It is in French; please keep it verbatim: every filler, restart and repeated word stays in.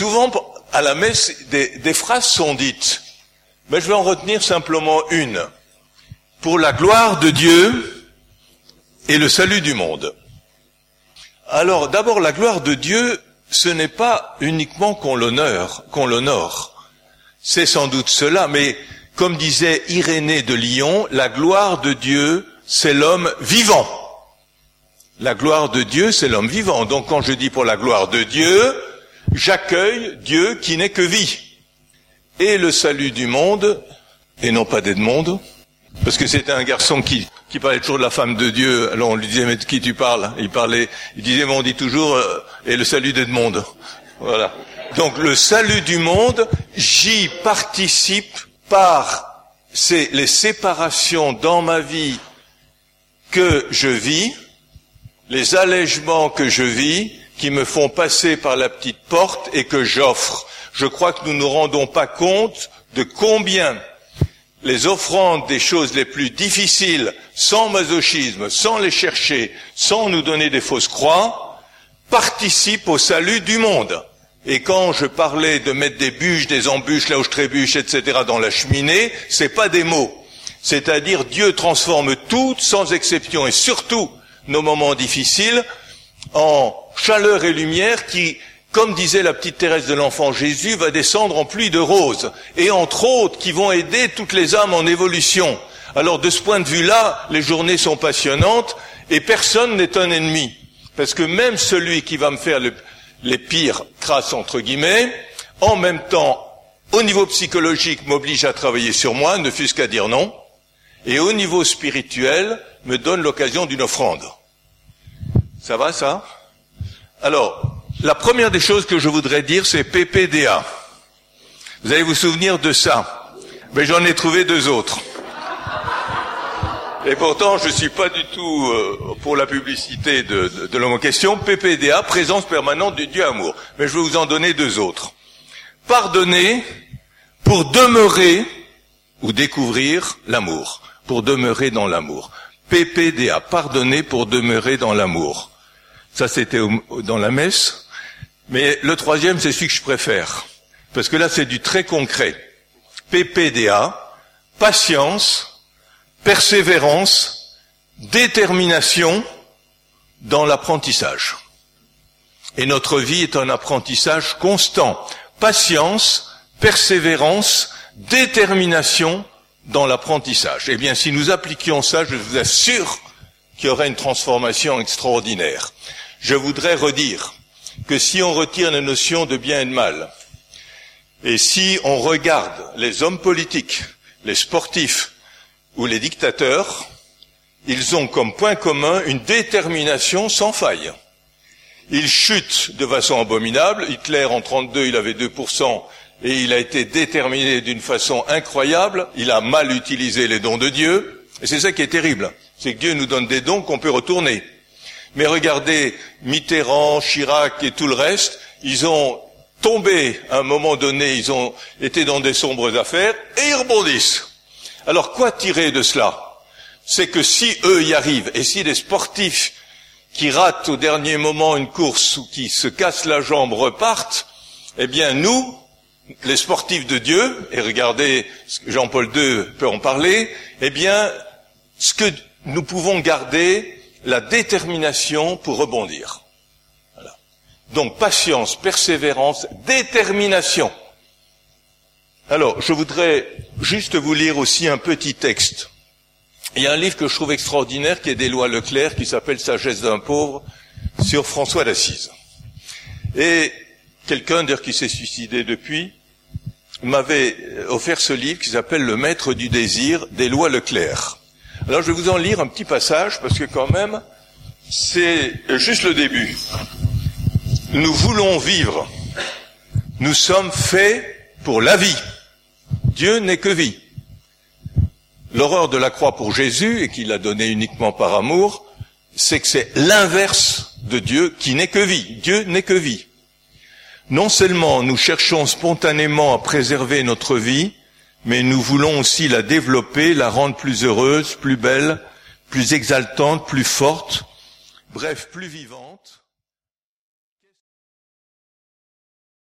Souvent, à la messe, des, des phrases sont dites, mais je vais en retenir simplement une. Pour la gloire de Dieu et le salut du monde. Alors, d'abord, la gloire de Dieu, ce n'est pas uniquement qu'on l'honore, qu'on l'honore. C'est sans doute cela, mais comme disait Irénée de Lyon, la gloire de Dieu, c'est l'homme vivant. La gloire de Dieu, c'est l'homme vivant. Donc quand je dis pour la gloire de Dieu, j'accueille Dieu qui n'est que vie. Et le salut du monde, et non pas d'Edmond, parce que c'était un garçon qui, qui parlait toujours de la femme de Dieu. Alors on lui disait, mais de qui tu parles? Il parlait, il disait, mais on dit toujours, euh, et le salut d'Edmond. Voilà. Donc le salut du monde, j'y participe par ces, les séparations dans ma vie que je vis, les allègements que je vis, qui me font passer par la petite porte et que j'offre. Je crois que nous ne nous rendons pas compte de combien les offrandes des choses les plus difficiles, sans masochisme, sans les chercher, sans nous donner des fausses croix, participent au salut du monde. Et quand je parlais de mettre des bûches, des embûches là où je trébuche, et cetera dans la cheminée, c'est pas des mots. C'est-à-dire Dieu transforme tout sans exception et surtout nos moments difficiles en chaleur et lumière qui, comme disait la petite Thérèse de l'Enfant Jésus, va descendre en pluie de roses et entre autres qui vont aider toutes les âmes en évolution. Alors de ce point de vue-là, les journées sont passionnantes et personne n'est un ennemi. Parce que même celui qui va me faire le les pires crasses entre guillemets, en même temps, au niveau psychologique, m'oblige à travailler sur moi, ne fût-ce qu'à dire non, et au niveau spirituel, me donne l'occasion d'une offrande. Ça va, ça? Alors, la première des choses que je voudrais dire, c'est P P D A. Vous allez vous souvenir de ça. Mais j'en ai trouvé deux autres. Et pourtant, je ne suis pas du tout euh, pour la publicité de, de, de l'homme en question. P P D A, présence permanente du Dieu amour. Mais je vais vous en donner deux autres. Pardonner pour demeurer ou découvrir l'amour. Pour demeurer dans l'amour. P P D A, pardonner pour demeurer dans l'amour. Ça, c'était au, dans la messe. Mais le troisième, c'est celui que je préfère. Parce que là, c'est du très concret. P P D A, patience, persévérance, détermination dans l'apprentissage. Et notre vie est un apprentissage constant. Patience, persévérance, détermination dans l'apprentissage. Eh bien, si nous appliquions ça, je vous assure qu'il y aurait une transformation extraordinaire. Je voudrais redire que si on retire la notion de bien et de mal, et si on regarde les hommes politiques, les sportifs, ou les dictateurs, ils ont comme point commun une détermination sans faille. Ils chutent de façon abominable. Hitler, en trente-deux, il avait deux pour cent et il a été déterminé d'une façon incroyable. Il a mal utilisé les dons de Dieu. Et c'est ça qui est terrible. C'est que Dieu nous donne des dons qu'on peut retourner. Mais regardez, Mitterrand, Chirac et tout le reste, ils ont tombé à un moment donné, ils ont été dans des sombres affaires et ils rebondissent. Alors, quoi tirer de cela? C'est que si eux y arrivent, et si les sportifs qui ratent au dernier moment une course ou qui se cassent la jambe repartent, eh bien nous, les sportifs de Dieu, et regardez, Jean-Paul deux peut en parler, eh bien, ce que nous pouvons garder, la détermination pour rebondir. Voilà. Donc, patience, persévérance, détermination. Alors, je voudrais juste vous lire aussi un petit texte. Il y a un livre que je trouve extraordinaire qui est d'Éloi Leclerc, qui s'appelle « Sagesse d'un pauvre » sur François d'Assise. Et quelqu'un, d'ailleurs, qui s'est suicidé depuis, m'avait offert ce livre qui s'appelle « Le maître du désir » d'Éloi Leclerc. Alors, je vais vous en lire un petit passage, parce que quand même, c'est juste le début. Nous voulons vivre. Nous sommes faits pour la vie. Dieu n'est que vie. L'horreur de la croix pour Jésus, et qu'il l'a donné uniquement par amour, c'est que c'est l'inverse de Dieu qui n'est que vie. Dieu n'est que vie. Non seulement nous cherchons spontanément à préserver notre vie, mais nous voulons aussi la développer, la rendre plus heureuse, plus belle, plus exaltante, plus forte, bref, plus vivante.